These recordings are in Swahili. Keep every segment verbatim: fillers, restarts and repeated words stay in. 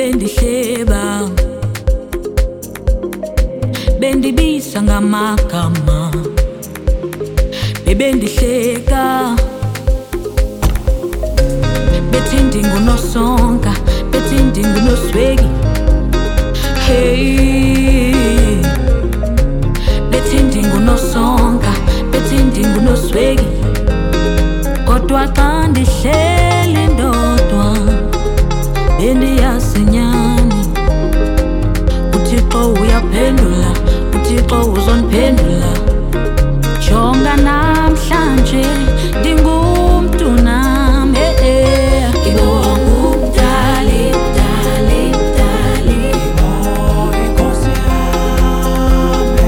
bendihleba bendibisa ngamagama bebendihleka bethi ndinguNosonka bethi ndinguNosweki hey bethi ndinguNosonka bethi ndinguNosweki kodwa xa ndihleli ndodwa bendiyasenyani uThixo uyaphendula uThixo uzondiphendula jonga namhlanje ndingumntu nami eh ngingumdali dali dali inkosi yami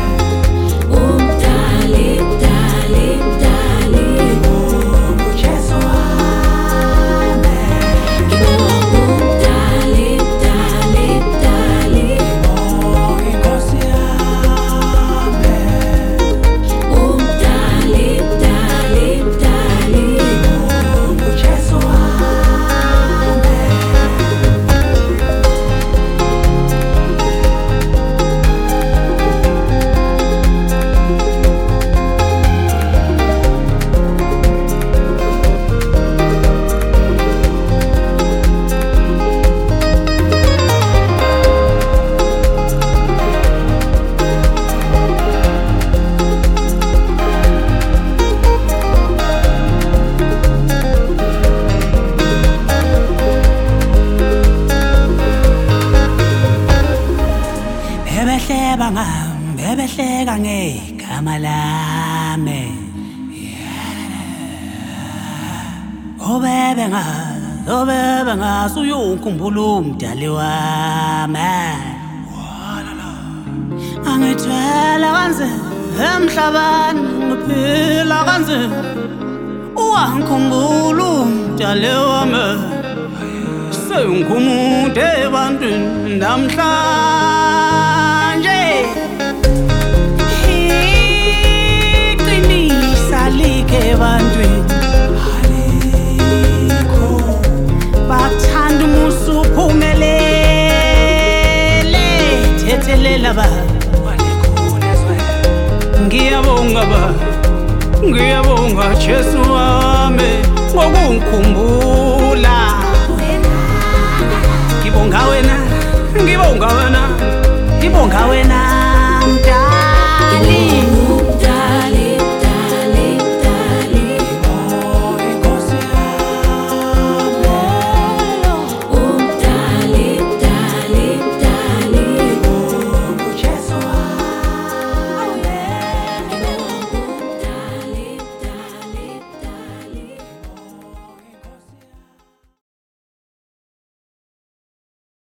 umdali dali dali uJesu wami ngingumdali dali dali inkosi yami umdali dali dali uJesu wami. Bebehleba ngam, bebehleka ngegama lami obebe ngazi, obebe ngazi uyukhumbula umdali wami angithwele kanzima emhlabeni ngiphila kanzima wangikhumbula umdali wami sengikumuntu ebantwini namhlanje iqinisa like ebantwini alikho bathanda umusa uphumelele thethelela ba ngiyabonga ba ngiyabonga Jesu wami ngokungikhumbula ngibonga wena ngibonga wena ngibonga wena mdali